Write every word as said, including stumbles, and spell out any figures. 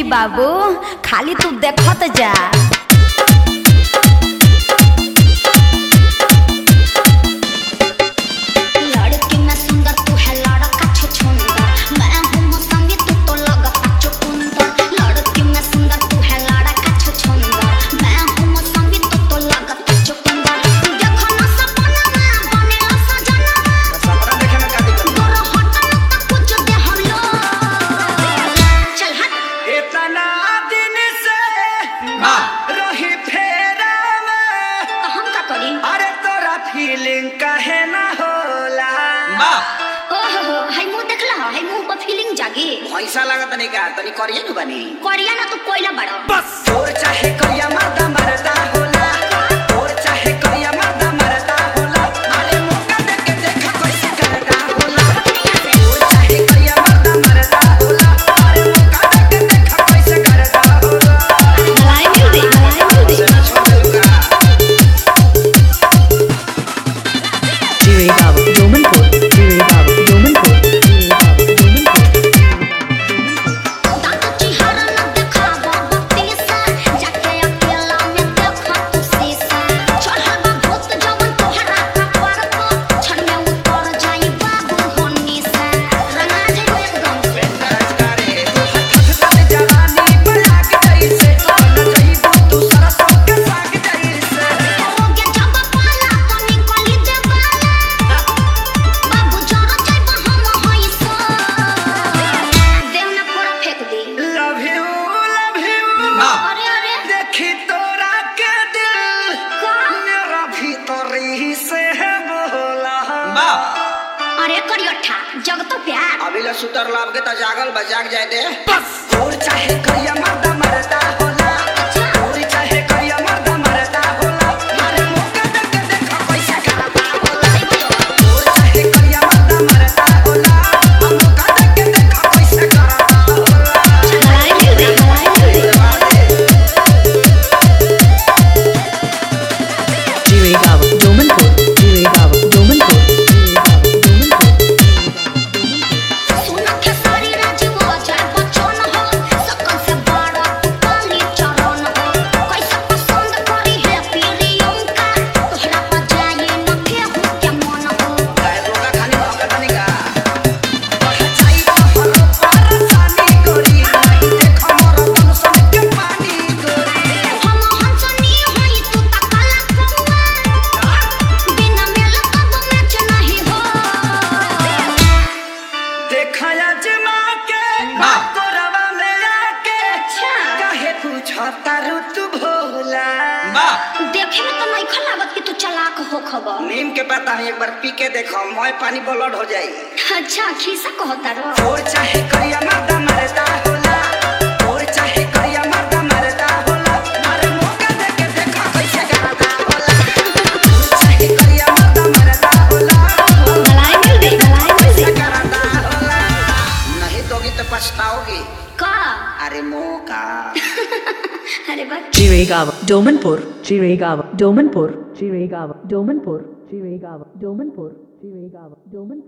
बाबू खाली तू देखत जा। फीलिंग काहे ना होला ओहो हाय मुंह देखला हाय मुंह पर फीलिंग जागी पैसा लागत नहीं का तनी करिया न बनी करिया ना तो कोयला बड़ा बस और चाहे करिया मर्दा मरदा होला और चाहे करिया मर्दा मरदा होला अरे मौका दे के देखा कैसे करदा होला और चाहे करिया मर्दा मरदा होला अरे मौका दे के देखा कैसे करदा होला मलाई म्यूजिक मलाई म्यूजिक अरे करियठा जग तो प्यार अभी ला सुतर लाभ के त जागल बजाग जाए दे बस और चाहे करिया मर्दा मरदा होला और चाहे करिया मर्दा मरदा होला अरे मौका दे के देखा कैसे करदा होला और चाहे करिया मर्दा मरदा होला मौका दे के देखा कैसे करदा होला मलाई म्यूजिक मलाई music Jiregaon, Domanpur, Jiregaon, Domanpur. देखे में तो नहीं लागत कि तू चालाक हो खबर नीम के पता है एक बार पी के देखो मोय पानी ब्लड हो जाई अच्छा खीसा कहता रो और चाहे करिया मर्दा मरदा होला और चाहे करिया मर्दा मरदा होला अरे मौका दे के देखा कैसे करदा होला और चाहे करिया मर्दा मरदा होला मलाई म्यूजिक मलाई म्यूजिक करदा होला नहीं दोगी तो पछताओगी का अरे मौका अरे बा Jiregaon, Domanpur, Jiregaon, Domanpur, Jiregaon, Domanpur, Jiregaon, Domanpur, Jiregaon, Domanpur.